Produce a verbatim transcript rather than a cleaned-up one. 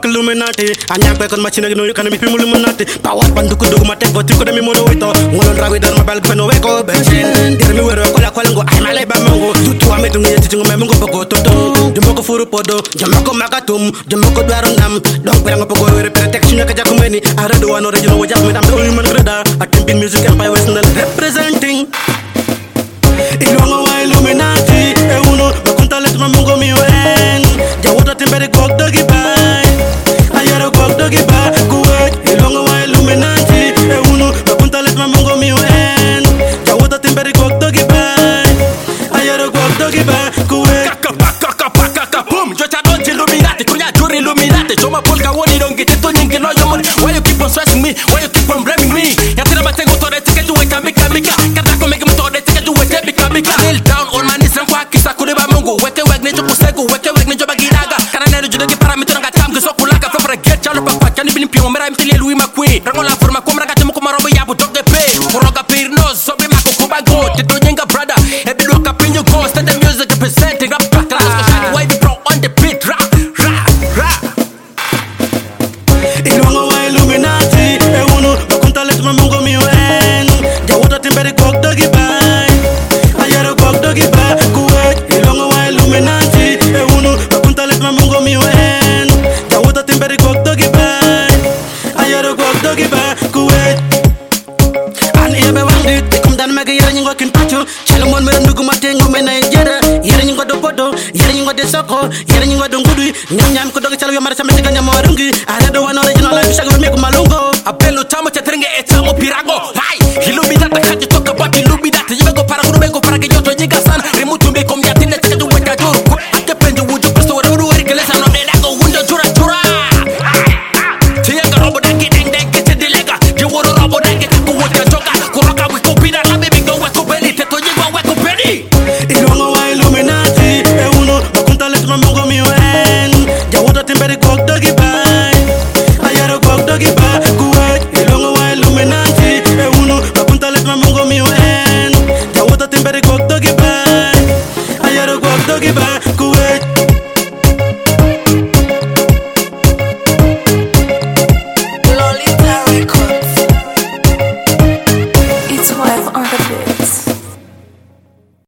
Illuminati. Anya pe kon machine no you can be Illuminati. Power pandu ko dogma tek ko tiko de mi mono wito. Ngolon rawi dar ma bal ko no we ko bensin. Der mi wero ko la ko ngo ay male ba mango. Tutu ame tu ngeti ngo me ngo pogo toto. Jumbo ko furu podo, jumbo ko makatum, jumbo ko dwaru nam. Donc pe ngo pogo were protection ka jakumeni. Ara do wano regional wajak me dam do human greda. Attempting music empire west representing. Ilongo wa Illuminati. E uno ma conta let ma mungo mi wen. Ja wota timbere gok dogi bay. Ayaro gok dogi ba kuwet. Ilongo wa Illuminati. E uno ma conta let ma mungo mi wen. Ja wota timbere gok dogi bay. Ayaro gok dogi ba kuwet. Kaka kaka kaka kaka boom. Jota don't Illuminati. Kunya juri Illuminati. Joma polka woni don't get it to nyingi no yomun. Why you keep on stressing me? Why you keep on blaming me? Ya tira matengo tore tike tu weka mika mika. Kata ko make me tore tike tu weka mika mika. Kneel down on my knees and kwa kisa kuriba mungu. Weke wek ne joku segu. Weke wek ne joba giraga. Kana nero judogi para mitu nga tam geso kulaka. From get chalo pa kwa chani bilim piyo. Mera imtili Louis McQueen. Rango la forma kumra gati muku marobo yabu dog de pe. Kuroga pir no sobi mako kubago. Tito nyenga brother. Ebi loka pinyo go. Stand the music representing rap back. Rasko shaki wavy pro on the beat. Rap rap rap. Ilongo wa Illuminati. E uno ma conta let ma mungo mi wen. Ja wota timbere gok dogi bay. Ayaro gok dogi ba kuwet. Ilongo wa Illuminati. E uno ma conta let ma mungo mi wen. Ja wota timbere gok dogi bay. Ayaro gok dogi ba kuwet. An ebe wandi tikum dan mega yere nyingo kin pachu. Chelo mon mere ndugu matengo mena jere. Yere nyingo do podo, yere nyingo de soko, yere nyingo do ngudui. Nyam nyam ko dogi chelo yo mara samete ganya marungi. Ala do wano original life shago me ko malungo. Apelo tamo chatringe etamo pirago. Hai, Illuminati kaji toka about Illuminati. You go para guru go para que yo to jiga san. Remutu me kom yatine teke du weka juru. Ate pendu wuju kristo wara wuru wari kelesa no me dago wundo jura jura. Tianga robo dangi deng deng kete dilega. Je woro robo dangi kaku wota joka. Kuroka wiko pida la baby go weko belly. Teto jigo weko belly. Ilongo wa Illuminati. E uno ma conta let ma mungo mi wen. Ja wota timbere gok dogi bay. Ayaro gok dogi ba kuwet. Ilongo wa Illuminati. E uno ma conta let ma mungo mi wen. Ja wota timbere gok dogi bay. Ayaro gok dogi ba kuwet. Lolita Records. It's wife on the beat.